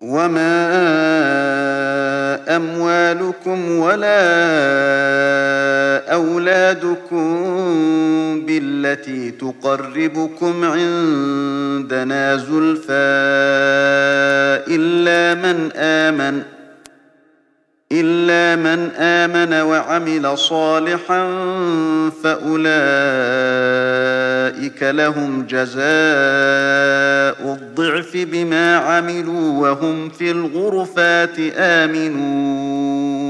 وما أموالكم ولا أولادكم بالتي تقربكم عندنا زلفى إلا من آمن وعمل صالحا فأولئك لهم جزاء الضعف بما عملوا وهم في الغرفات آمنون